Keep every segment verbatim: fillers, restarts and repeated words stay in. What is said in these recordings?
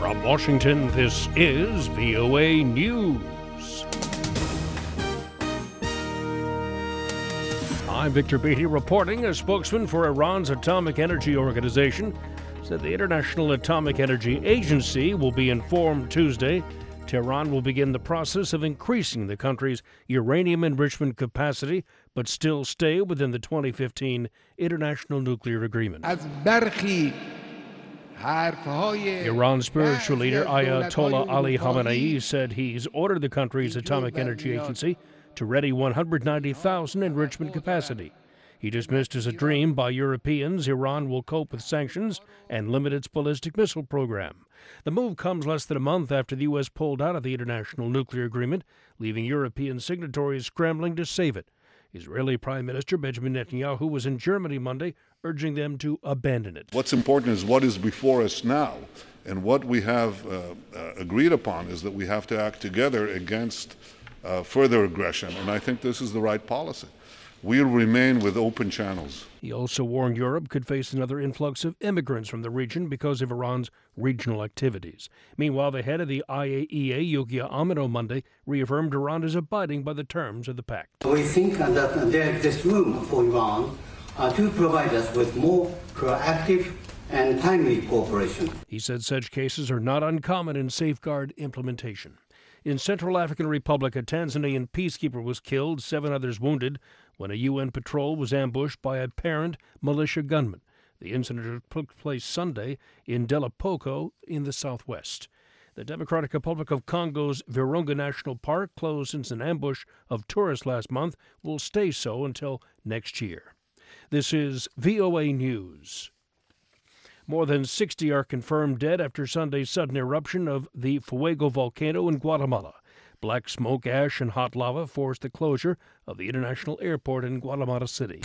From Washington, this is V O A News. I'm Victor Beatty reporting. A spokesman for Iran's Atomic Energy Organization said the International Atomic Energy Agency will be informed Tuesday. Tehran will begin the process of increasing the country's uranium enrichment capacity, but still stay within the twenty fifteen International Nuclear Agreement. Iran's spiritual leader Ayatollah Ali Khamenei said he's ordered the country's Atomic Energy Agency to ready one hundred ninety thousand enrichment capacity. He dismissed as a dream by Europeans Iran will cope with sanctions and limit its ballistic missile program. The move comes less than a month after the U S pulled out of the International Nuclear Agreement, leaving European signatories scrambling to save it. Israeli Prime Minister Benjamin Netanyahu was in Germany Monday, urging them to abandon it. What's important is what is before us now. And what we have uh, uh, agreed upon is that we have to act together against uh, further aggression. And I think this is the right policy. We'll remain with open channels. He also warned Europe could face another influx of immigrants from the region because of Iran's regional activities. Meanwhile, the head of the I A E A, Yukiya Amano, Monday reaffirmed Iran is abiding by the terms of the pact. We think that there is room for Iran uh, to provide us with more proactive and timely cooperation. He said such cases are not uncommon in safeguard implementation. In Central African Republic, a Tanzanian peacekeeper was killed, seven others wounded, when a U N patrol was ambushed by apparent militia gunmen. The incident took place Sunday in Delapoko in the southwest. The Democratic Republic of Congo's Virunga National Park, closed since an ambush of tourists last month, will stay so until next year. This is V O A News. More than sixty are confirmed dead after Sunday's sudden eruption of the Fuego volcano in Guatemala. Black smoke, ash, and hot lava forced the closure of the international airport in Guatemala City.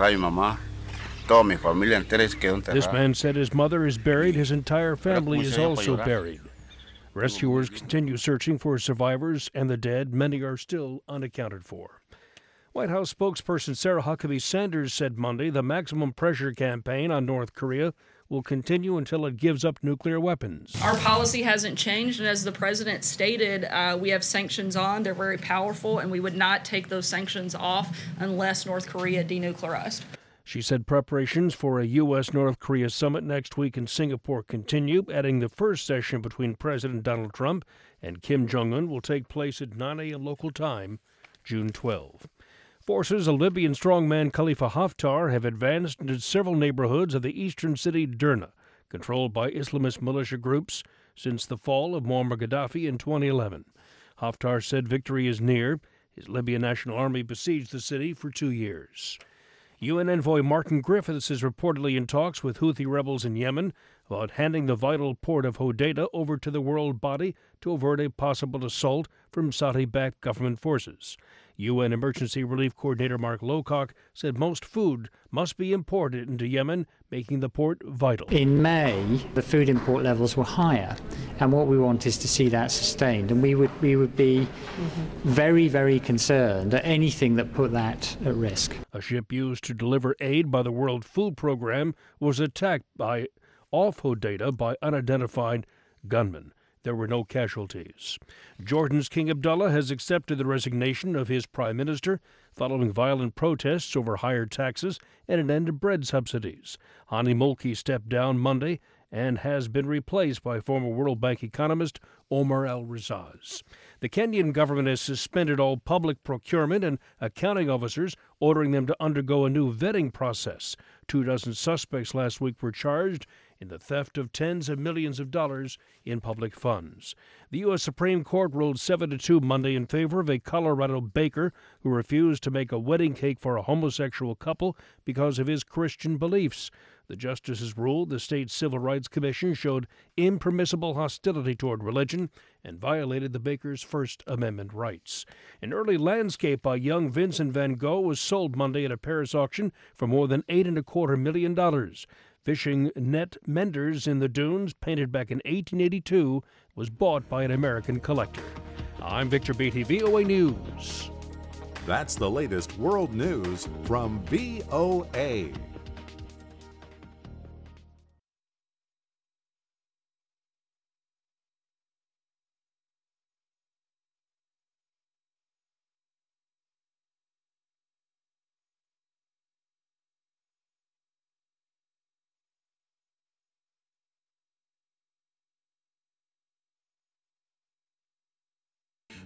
This man said his mother is buried. His entire family is also buried. Rescuers continue searching for survivors and the dead. Many are still unaccounted for. White House spokesperson Sarah Huckabee Sanders said Monday the maximum pressure campaign on North Korea will continue until it gives up nuclear weapons. Our policy hasn't changed, and as the president stated, uh, we have sanctions on. They're very powerful, and we would not take those sanctions off unless North Korea denuclearized. She said preparations for a U S North Korea summit next week in Singapore continue, adding the first session between President Donald Trump and Kim Jong-un will take place at nine a.m. local time, June twelfth. Forces of Libyan strongman Khalifa Haftar have advanced into several neighborhoods of the eastern city Derna, controlled by Islamist militia groups since the fall of Muammar Gaddafi in twenty eleven. Haftar said victory is near. His Libyan National Army besieged the city for two years. U N envoy Martin Griffiths is reportedly in talks with Houthi rebels in Yemen about handing the vital port of Hodeidah over to the world body to avert a possible assault from Saudi-backed government forces. U N Emergency Relief Coordinator Mark Lowcock said most food must be imported into Yemen, making the port vital. In May, the food import levels were higher, and what we want is to see that sustained. And we would we would be mm-hmm. very, very concerned at anything that put that at risk. A ship used to deliver aid by the World Food Program was attacked by off Hodeidah by unidentified gunmen. There were no casualties. Jordan's King Abdullah has accepted the resignation of his prime minister following violent protests over higher taxes and an end to bread subsidies. Hani Mulki stepped down Monday and has been replaced by former World Bank economist Omar al-Razaz. The Kenyan government has suspended all public procurement and accounting officers, ordering them to undergo a new vetting process. Two dozen suspects last week were charged in the theft of tens of millions of dollars in public funds. The U S Supreme Court ruled seven to two Monday in favor of a Colorado baker who refused to make a wedding cake for a homosexual couple because of his Christian beliefs. The justices ruled the state Civil Rights Commission showed impermissible hostility toward religion and violated the baker's First Amendment rights. An early landscape by young Vincent van Gogh was sold Monday at a Paris auction for more than eight and a quarter million dollars. Fishing net Menders in the dunes, painted back in eighteen eighty-two, was bought by an American collector. I'm Victor Beatty, V O A News. That's the latest world news from V O A.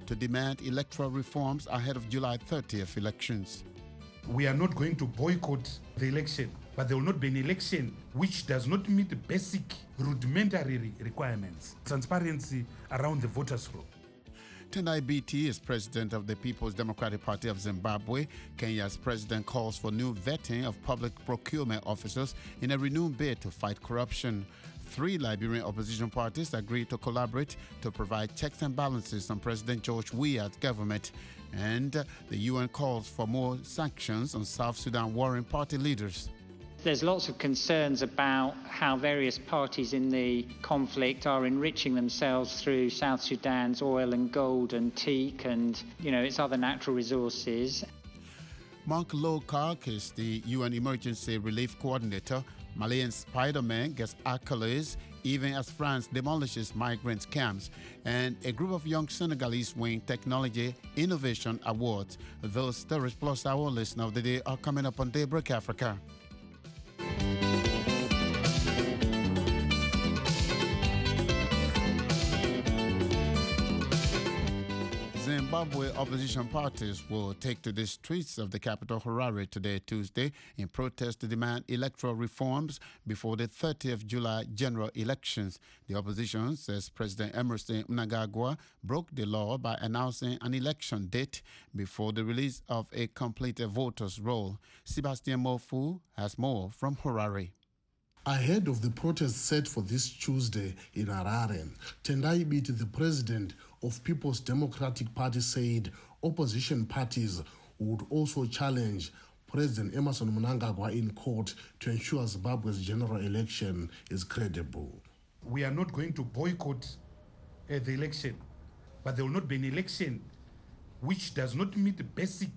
to demand electoral reforms ahead of July thirtieth elections. We are not going to boycott the election, but there will not be an election which does not meet the basic rudimentary requirements. Transparency around the voters' roll. Tendai Biti is president of the People's Democratic Party of Zimbabwe. Kenya's president calls for new vetting of public procurement officers in a renewed bid to fight corruption. Three Liberian opposition parties agreed to collaborate to provide checks and balances on President George Weah's government. And the U N calls for more sanctions on South Sudan warring party leaders. There's lots of concerns about how various parties in the conflict are enriching themselves through South Sudan's oil and gold and teak and, you know, its other natural resources. Mark Lowcock is the U N Emergency Relief Coordinator. Malian Spider-Man gets accolades even as France demolishes migrant camps. And a group of young Senegalese win Technology Innovation Awards. Those stories plus our listener of the day are coming up on Daybreak Africa. Zimbabwe opposition parties will take to the streets of the capital Harare today, Tuesday, in protest to demand electoral reforms before the thirtieth of July general elections. The opposition says President Emmerson Mnangagwa broke the law by announcing an election date before the release of a completed voters' roll. Sebastian Mofu has more from Harare. Ahead of the protest set for this Tuesday in Harare, Tendai Biti, the president of People's Democratic Party, said opposition parties would also challenge President Emmerson Mnangagwa in court to ensure Zimbabwe's general election is credible. We are not going to boycott uh, the election, but there will not be an election which does not meet the basic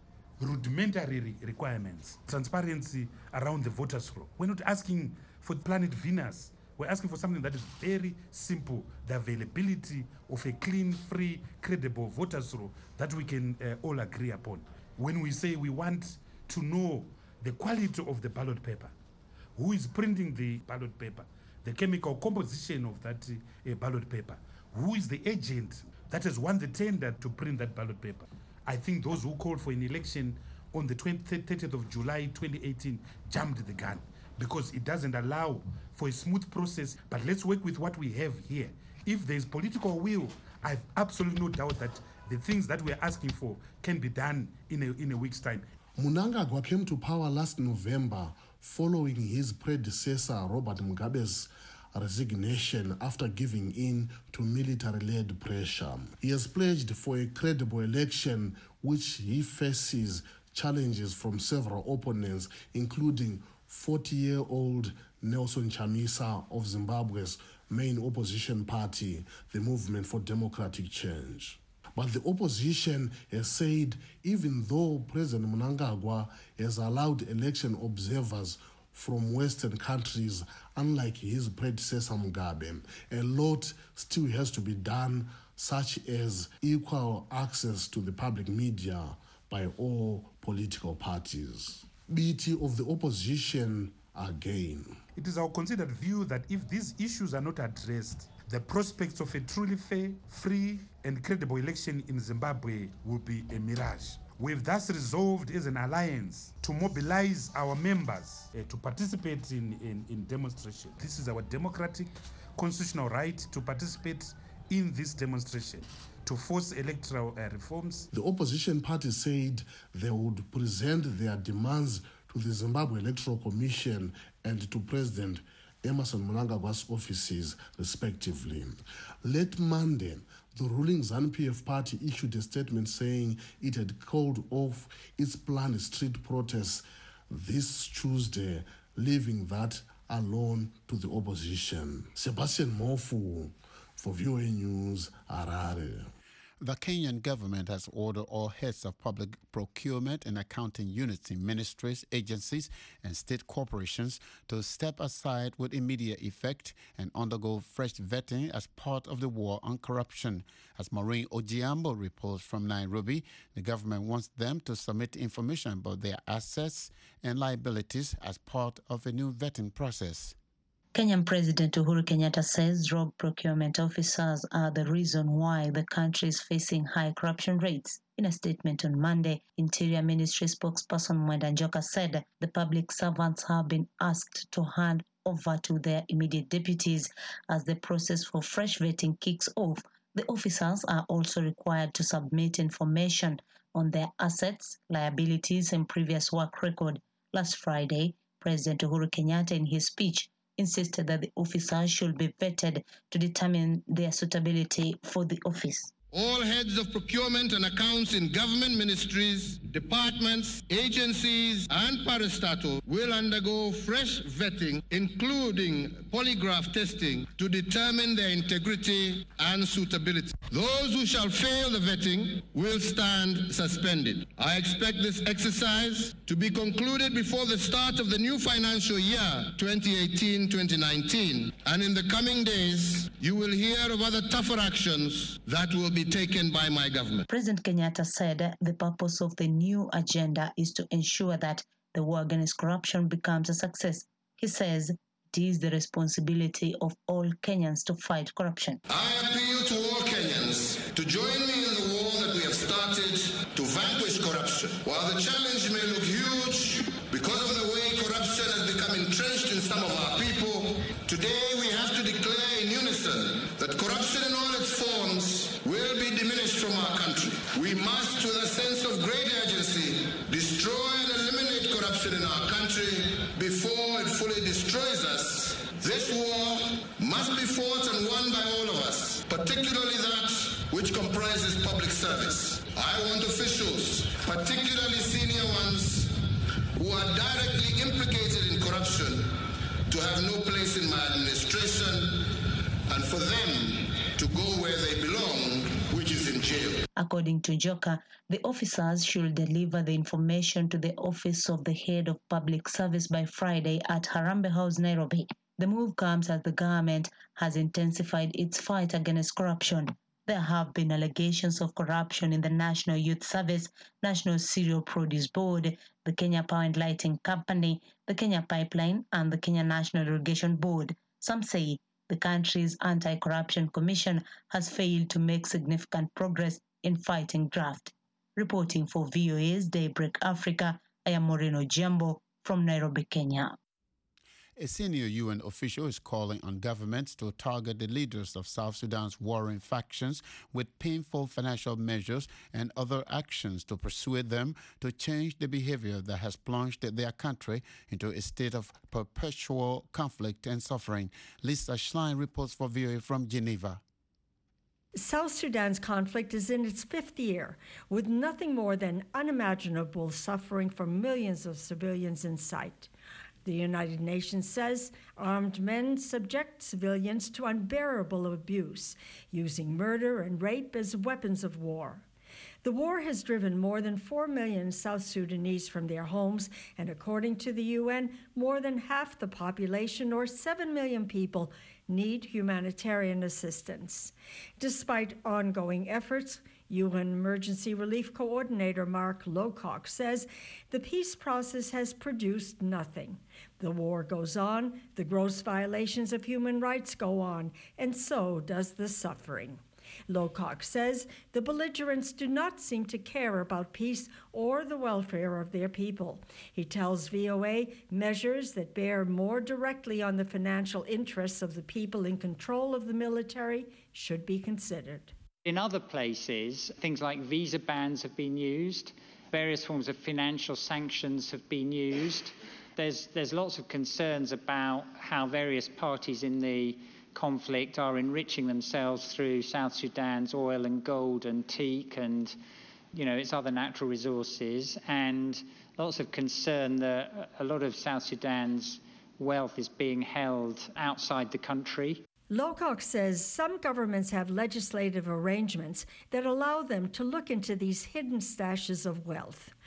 rudimentary requirements. Transparency around the voters' roll. We're not asking for planet Venus. We're asking for something that is very simple, the availability of a clean, free, credible voters' roll that we can uh, all agree upon. When we say we want to know the quality of the ballot paper, who is printing the ballot paper, the chemical composition of that uh, ballot paper, who is the agent that has won the tender to print that ballot paper. I think those who called for an election on the thirtieth of July twenty eighteen jumped the gun because it doesn't allow for a smooth process. But let's work with what we have here. If there's political will, I have absolutely no doubt that the things that we're asking for can be done in a, in a week's time. Mnangagwa came to power last November following his predecessor Robert Mugabe's resignation after giving in to military-led pressure. He has pledged for a credible election which he faces challenges from several opponents, including forty-year-old Nelson Chamisa of Zimbabwe's main opposition party, the Movement for Democratic Change. But the opposition has said even though President Mnangagwa has allowed election observers from Western countries, unlike his predecessor Mugabe, a lot still has to be done, such as equal access to the public media by all political parties. Biti of the opposition again. It is our considered view that if these issues are not addressed, the prospects of a truly fair, free, and credible election in Zimbabwe will be a mirage. We've thus resolved as an alliance to mobilize our members uh, to participate in, in, in demonstration. This is our democratic constitutional right to participate in this demonstration, to force electoral uh, reforms. The opposition party said they would present their demands to the Zimbabwe Electoral Commission and to President Emmerson Mnangagwa's offices, respectively. Late Monday, the ruling ZANU P F party issued a statement saying it had called off its planned street protests this Tuesday, leaving that alone to the opposition. Sebastian Mofu for V O A News, Harare. The Kenyan government has ordered all heads of public procurement and accounting units in ministries, agencies, and state corporations to step aside with immediate effect and undergo fresh vetting as part of the war on corruption. As Maureen Ojiambo reports from Nairobi, the government wants them to submit information about their assets and liabilities as part of a new vetting process. Kenyan President Uhuru Kenyatta says rogue procurement officers are the reason why the country is facing high corruption rates. In a statement on Monday, Interior Ministry spokesperson Mwenda Njoka said the public servants have been asked to hand over to their immediate deputies as the process for fresh vetting kicks off. The officers are also required to submit information on their assets, liabilities, and previous work record. Last Friday, President Uhuru Kenyatta, in his speech, insisted that the officers should be vetted to determine their suitability for the office. All heads of procurement and accounts in government ministries, departments, agencies, and parastatal will undergo fresh vetting, including polygraph testing, to determine their integrity and suitability. Those who shall fail the vetting will stand suspended. I expect this exercise to be concluded before the start of the new financial year, twenty eighteen twenty nineteen, and in the coming days, you will hear of other tougher actions that will be taken by my government. President Kenyatta said the purpose of the new agenda is to ensure that the war against corruption becomes a success. He says it is the responsibility of all Kenyans to fight corruption. I appeal to all Kenyans to join me in the war that we have started to vanquish corruption. While the challenge may look huge because of the way corruption has become entrenched in some of our people, today we have to declare in unison that corruption in all its forms will be diminished from our country. We must, with a sense of great urgency, destroy and eliminate corruption in our country before it fully destroys us. This war must be fought and won by all of us, particularly that which comprises public service. I want officials, particularly senior ones, who are directly implicated in corruption, to have no place in my administration, and for them to go where they belong, which is in jail. According to Njoka, the officers should deliver the information to the Office of the Head of Public Service by Friday at Harambee House, Nairobi. The move comes as the government has intensified its fight against corruption. There have been allegations of corruption in the National Youth Service, National Cereal Produce Board, the Kenya Power and Lighting Company, the Kenya Pipeline, and the Kenya National Irrigation Board. Some say the country's Anti-Corruption Commission has failed to make significant progress in fighting graft. Reporting for V O A's Daybreak Africa, I am Moreno Jambo from Nairobi, Kenya. A senior U N official is calling on governments to target the leaders of South Sudan's warring factions with painful financial measures and other actions to persuade them to change the behavior that has plunged their country into a state of perpetual conflict and suffering. Lisa Schlein reports for V O A from Geneva. South Sudan's conflict is in its fifth year, with nothing more than unimaginable suffering for millions of civilians in sight. The United Nations says armed men subject civilians to unbearable abuse, using murder and rape as weapons of war. The war has driven more than four million South Sudanese from their homes, and according to the U N, more than half the population, or seven million people, need humanitarian assistance. Despite ongoing efforts, U N Emergency Relief Coordinator Mark Lowcock says the peace process has produced nothing. The war goes on, the gross violations of human rights go on, and so does the suffering. Lowcock says the belligerents do not seem to care about peace or the welfare of their people. He tells V O A measures that bear more directly on the financial interests of the people in control of the military should be considered. In other places, things like visa bans have been used, various forms of financial sanctions have been used. There's, there's lots of concerns about how various parties in the conflict are enriching themselves through South Sudan's oil and gold and teak and, you know, its other natural resources, and lots of concern that a lot of South Sudan's wealth is being held outside the country. Lowcock says some governments have legislative arrangements that allow them to look into these hidden stashes of wealth.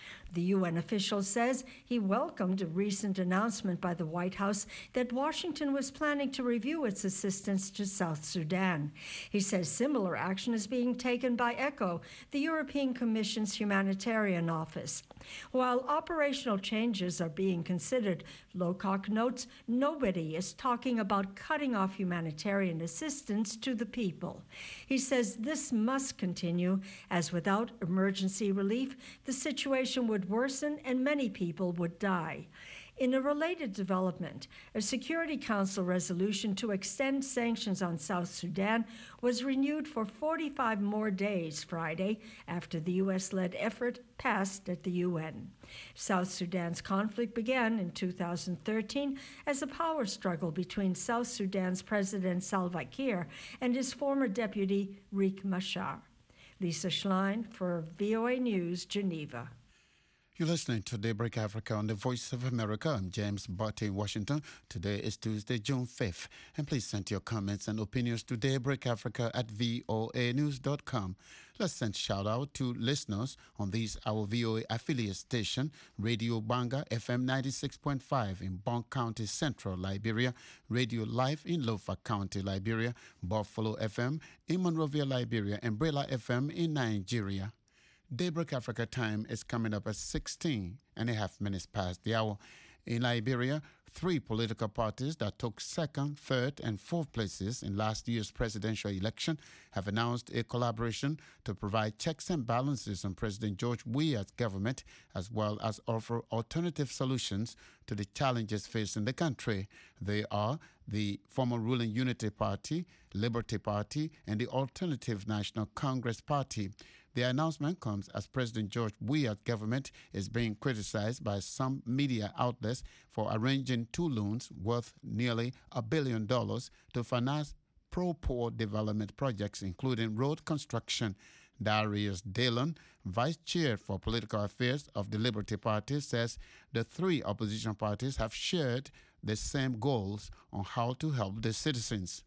The U N official says he welcomed a recent announcement by the White House that Washington was planning to review its assistance to South Sudan. He says similar action is being taken by ECHO, the European Commission's humanitarian office. While operational changes are being considered, Lowcock notes nobody is talking about cutting off humanitarian assistance to the people. He says this must continue, as without emergency relief, the situation would worsen and many people would die. In a related development, a Security Council resolution to extend sanctions on South Sudan was renewed for forty-five more days Friday after the U S-led effort passed at the U N. South Sudan's conflict began in two thousand thirteen as a power struggle between South Sudan's President Salva Kiir and his former deputy Riek Machar. Lisa Schlein for V O A News, Geneva. You're listening to Daybreak Africa on the Voice of America. I'm James Butte in Washington. Today is Tuesday, June fifth. And please send your comments and opinions to daybreakafrica at voa news dot com. Let's send shout out to listeners on these our V O A affiliate station, Radio Banga F M ninety-six point five in Bonk County, Central Liberia, Radio Life in Lofa County, Liberia, Buffalo F M in Monrovia, Liberia, and Brela F M in Nigeria. Daybreak Africa time is coming up at sixteen and a half minutes past the hour. In Liberia, three political parties that took second, third, and fourth places in last year's presidential election have announced a collaboration to provide checks and balances on President George Weah's government, as well as offer alternative solutions to the challenges facing the country. They are the former ruling Unity Party, Liberty Party, and the Alternative National Congress Party. The announcement comes as President George Weah's government is being criticized by some media outlets for arranging two loans worth nearly a billion dollars to finance pro-poor development projects, including road construction. Darius Dallon, Vice Chair for Political Affairs of the Liberty Party, says the three opposition parties have shared the same goals on how to help the citizens.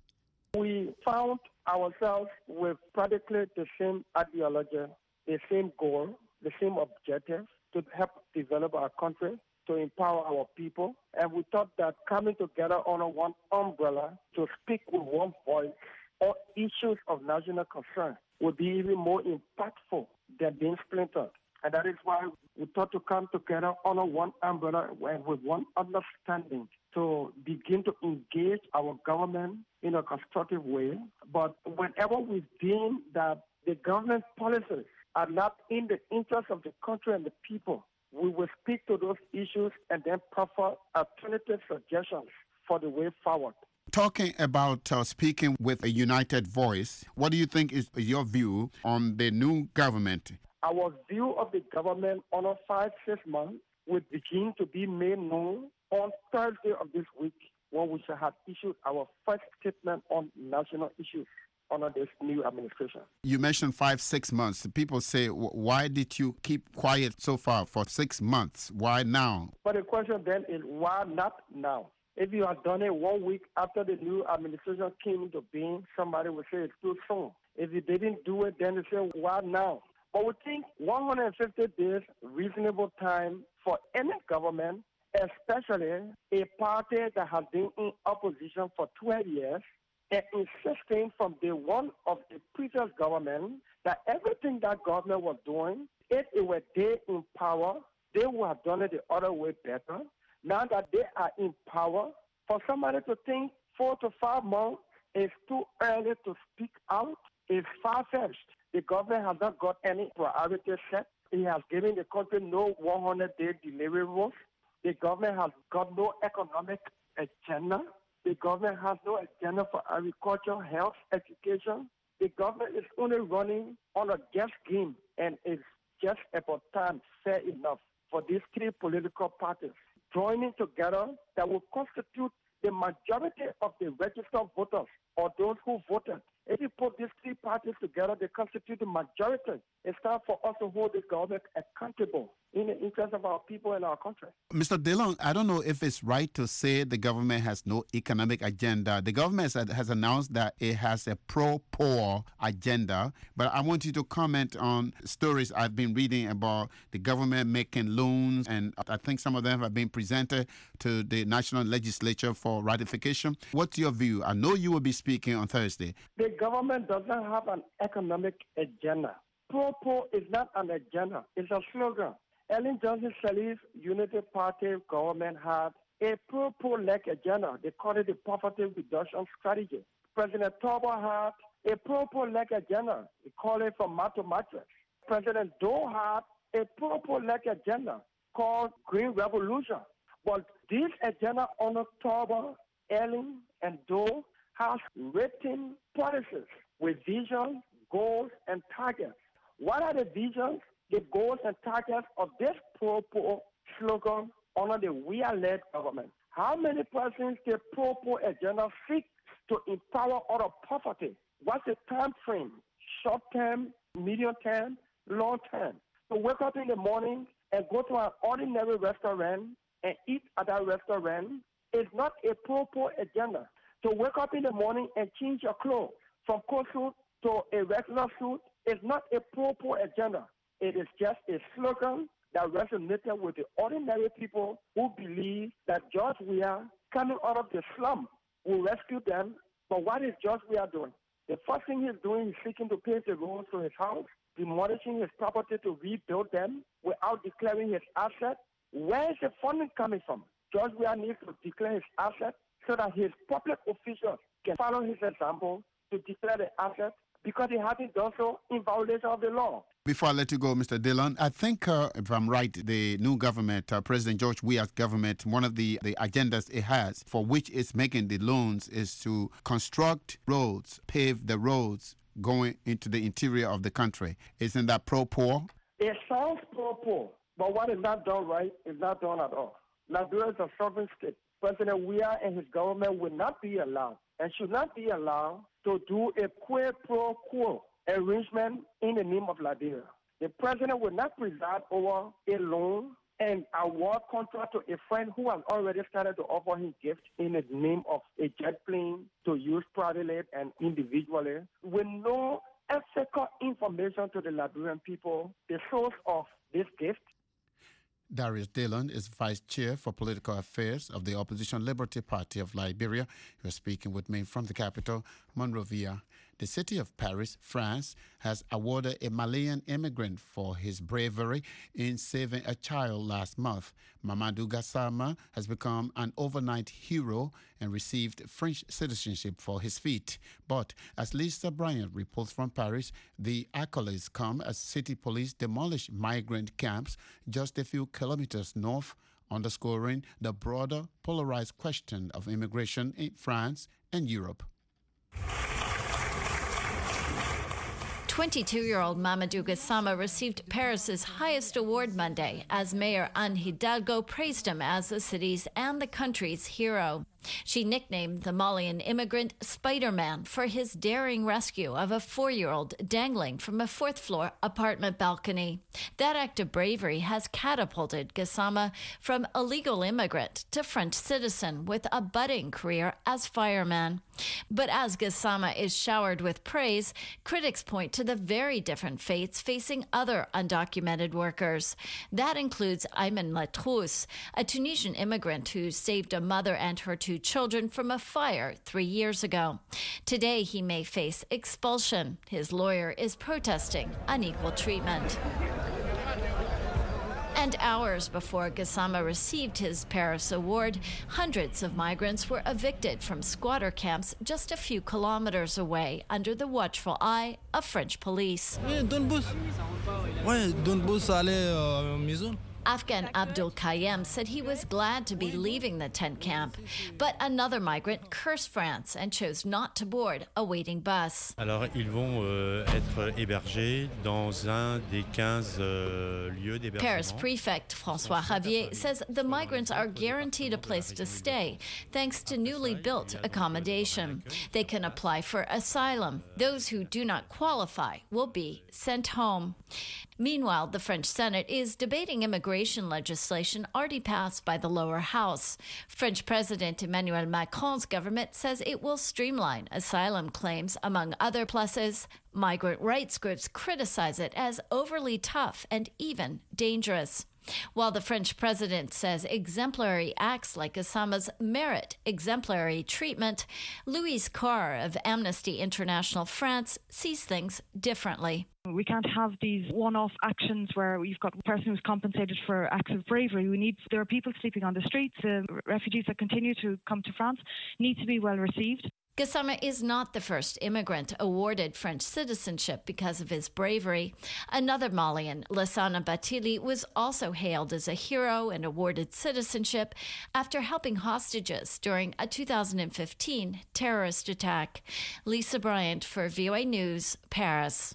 We found ourselves with practically the same ideology, the same goal, the same objective to help develop our country, to empower our people. And we thought that coming together under one umbrella to speak with one voice on issues of national concern would be even more impactful than being splintered. And that is why we thought to come together under one umbrella and with one understanding to begin to engage our government in a constructive way. But whenever we deem that the government policies are not in the interest of the country and the people, we will speak to those issues and then proffer alternative suggestions for the way forward. Talking about uh, speaking with a united voice, what do you think is your view on the new government? Our view of the government on a five, six months will begin to be made known on Thursday of this week, when we shall have issued our first statement on national issues under this new administration. You mentioned five, six months. People say, why did you keep quiet so far for six months? Why now? But the question then is, why not now? If you had done it one week after the new administration came into being, somebody would say it's too soon. If you didn't do it, then they say, why now? But we think one hundred fifty days, reasonable time for any government, especially a party that has been in opposition for twelve years and insisting from day one of the previous government that everything that government was doing, if it were they in power, they would have done it the other way better. Now that they are in power, for somebody to think four to five months is too early to speak out is far-fetched. The government has not got any priority set. It has given the country no one hundred day deliverables. The government has got no economic agenda. The government has no agenda for agriculture, health, education. The government is only running on a guess game, and it's just about time, fair enough, for these three political parties joining together that will constitute the majority of the registered voters or those who voted. If you put these three parties together, they constitute the majority. It's time for us to hold the government accountable in the interest of our people and our country. Mister Dillon, I don't know if it's right to say the government has no economic agenda. The government has, has announced that it has a pro-poor agenda, but I want you to comment on stories I've been reading about the government making loans, and I think some of them have been presented to the national legislature for ratification. What's your view? I know you will be speaking on Thursday. The government doesn't have an economic agenda. Pro-poor is not an agenda. It's a slogan. Ellen Johnson Sirleaf's Unity Party government had a pro-poor-like agenda. They called it the poverty reduction strategy. President Turnbull had a pro-poor-like agenda. They called it from mat to mattress. President Doe had a pro-poor-like agenda called Green Revolution. But this agenda under Turnbull, Ellen, and Doe has written policies with visions, goals, and targets. What are the visions, the goals, and targets of this pro-poor slogan under the We Are led government? How many persons the pro-poor agenda seek to empower out of poverty? What's the time frame? Short term, medium term, long term. To wake up in the morning and go to an ordinary restaurant and eat at that restaurant is not a pro-poor agenda. To wake up in the morning and change your clothes from coat suit to a regular suit is not a pro-poor agenda. It is just a slogan that resonated with the ordinary people who believe that George Weah, coming out of the slum, will rescue them. But what is George Weah doing? The first thing he's doing is seeking to pave the roads to his house, demolishing his property to rebuild them without declaring his assets. Where is the funding coming from? George Weah needs to declare his assets so that his public officials can follow his example to declare the assets, because he hasn't done so in violation of the law. Before I let you go, Mister Dillon, I think, uh, if I'm right, the new government, uh, President George Weah's government, one of the, the agendas it has for which it's making the loans is to construct roads, pave the roads going into the interior of the country. Isn't that pro-poor? It sounds pro-poor, but what is not done right is not done at all. Liberia is a sovereign state. President Weah and his government will not be allowed and should not be allowed to do a quid pro quo arrangement in the name of Liberia. The president will not preside over a loan and award contract to a friend who has already started to offer him gifts in the name of a jet plane to use privately and individually, with no ethical information to the Liberian people, the source of this gift. Darius Dillon is Vice Chair for Political Affairs of the Opposition Liberty Party of Liberia. You're speaking with me from the capital, Monrovia. The city of Paris, France, has awarded a Malian immigrant for his bravery in saving a child last month. Mamadou Gassama has become an overnight hero and received French citizenship for his feat. But as Lisa Bryant reports from Paris, the accolades come as city police demolish migrant camps just a few kilometers north, underscoring the broader polarized question of immigration in France and Europe. twenty-two-year-old Mamadou Gassama received Paris's highest award Monday as Mayor Anne Hidalgo praised him as the city's and the country's hero. She nicknamed the Malian immigrant Spider-Man for his daring rescue of a four-year-old dangling from a fourth-floor apartment balcony. That act of bravery has catapulted Gassama from illegal immigrant to French citizen with a budding career as fireman. But as Gassama is showered with praise, critics point to the very different fates facing other undocumented workers. That includes Ayman Latrousse, a Tunisian immigrant who saved a mother and her two children from a fire three years ago. Today, he may face expulsion. His lawyer is protesting unequal treatment. And hours before Gassama received his Paris award, hundreds of migrants were evicted from squatter camps just a few kilometers away under the watchful eye of French police. Oui, donne bus. Ouais, donne bus aller à la maison. Afghan Abdul Kayem said he was glad to be leaving the tent camp, but another migrant cursed France and chose not to board a waiting bus. Alors, ils vont euh, être hébergés dans un des quinze euh, lieux d'hébergement. Paris prefect François Javier says the migrants are guaranteed a place to stay thanks to newly built accommodation. They can apply for asylum. Those who do not qualify will be sent home. Meanwhile, the French Senate is debating immigration legislation already passed by the lower house. French President Emmanuel Macron's government says it will streamline asylum claims, among other pluses. Migrant rights groups criticize it as overly tough and even dangerous. While the French president says exemplary acts like Osama's merit exemplary treatment, Louise Carr of Amnesty International France sees things differently. We can't have these one-off actions where we've got a person who's compensated for acts of bravery. We need, there are people sleeping on the streets. Uh, refugees that continue to come to France need to be well received. Gassama is not the first immigrant awarded French citizenship because of his bravery. Another Malian, Lassana Batili, was also hailed as a hero and awarded citizenship after helping hostages during a two thousand fifteen terrorist attack. Lisa Bryant for V O A News, Paris.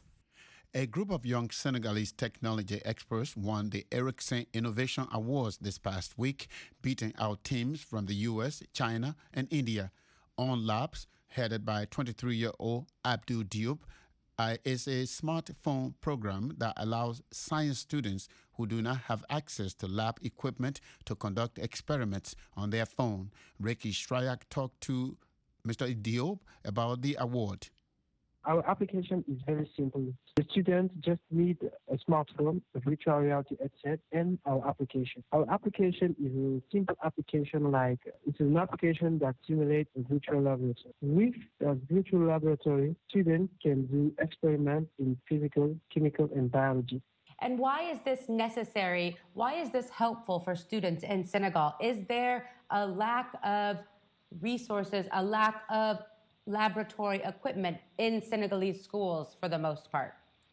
A group of young Senegalese technology experts won the Ericsson Innovation Awards this past week, beating out teams from the U S, China, and India. On Labs, headed by twenty-three-year-old Abdul Diop, uh, is a smartphone program that allows science students who do not have access to lab equipment to conduct experiments on their phone. Ricky Stryak talked to Mister Diop about the award. Our application is very simple. The students just need a smartphone, a virtual reality headset, and our application. Our application is a simple application like, it's an application that simulates a virtual laboratory. With a virtual laboratory, students can do experiments in physical, chemical, and biology. And why is this necessary? Why is this helpful for students in Senegal? Is there a lack of resources, a lack of laboratory equipment in Senegalese schools for the most part?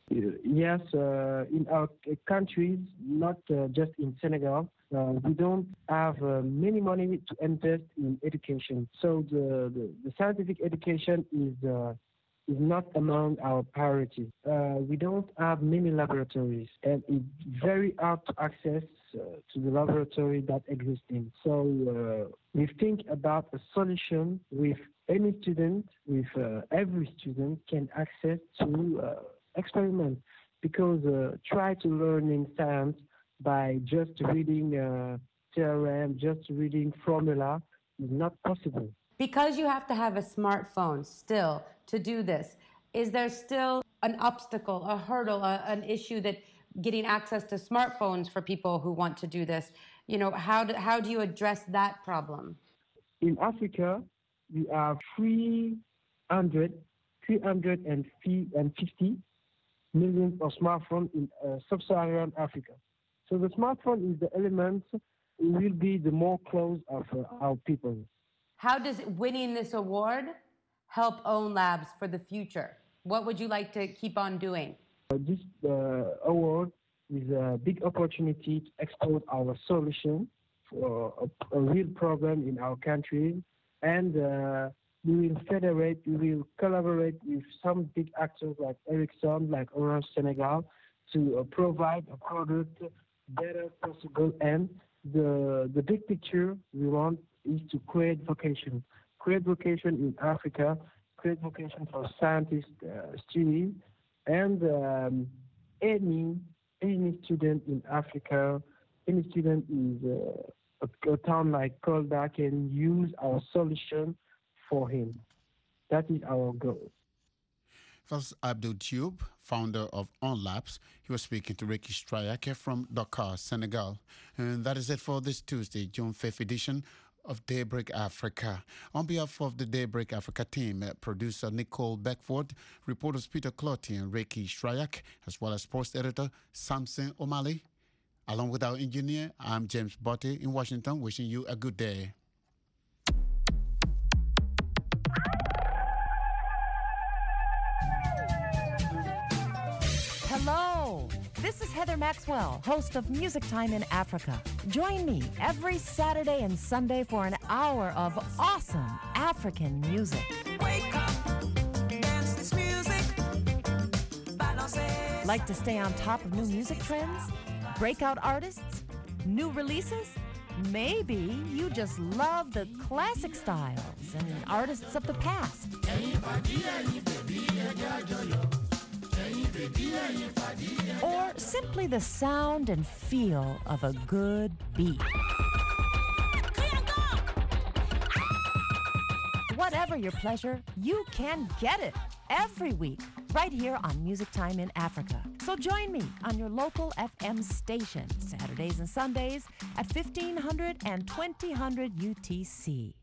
Yes, uh, in our countries, not uh, just in Senegal, uh, we don't have uh, many money to invest in education. So the, the, the scientific education is uh, is not among our priorities. Uh, we don't have many laboratories, and it's very hard to access uh, to the laboratory that exists in. So uh, we think about a solution with any student, with uh, every student can access to uh, experiment, because uh, try to learn in science by just reading uh, theorem, just reading formula is not possible. Because you have to have a smartphone still to do this, is there still an obstacle, a hurdle, a, an issue that getting access to smartphones for people who want to do this? You know, how do, how do you address that problem? In Africa, we have three hundred, three hundred fifty million of smartphones in uh, sub-Saharan Africa. So the smartphone is the element, it will be the more close of uh, our people. How does winning this award help Own Labs for the future? What would you like to keep on doing? Uh, this uh, award is a big opportunity to export our solution for a, a real problem in our country. And uh, we will federate, we will collaborate with some big actors like Ericsson, like Orange Senegal, to uh, provide a product better possible. And the the big picture we want is to create vocation, create vocation in Africa, create vocation for scientists, uh, students, and um, any any student in Africa, any student in uh, a, a town like Kolda can use our solution for him. That is our goal. First, Abdul Diop, founder of On Labs. He was speaking to Ricky Stryak from Dakar, Senegal. And that is it for this Tuesday, June fifth edition of Daybreak Africa. On behalf of the Daybreak Africa team, uh, producer Nicole Beckford, reporters Peter Clotty and Ricky Stryak, as well as sports editor Samson O'Malley. Along with our engineer, I'm James Botte in Washington, wishing you a good day. Hello, This is Heather Maxwell, host of Music Time in Africa. Join me every Saturday and Sunday for an hour of awesome African music. Wake up, dance this music. Like to stay on top of new music trends? Breakout artists? New releases? Maybe you just love the classic styles and artists of the past. Or simply the sound and feel of a good beat. Whatever your pleasure, you can get it every week right here on Music Time in Africa. So join me on your local F M station Saturdays and Sundays at fifteen hundred and twenty hundred U T C.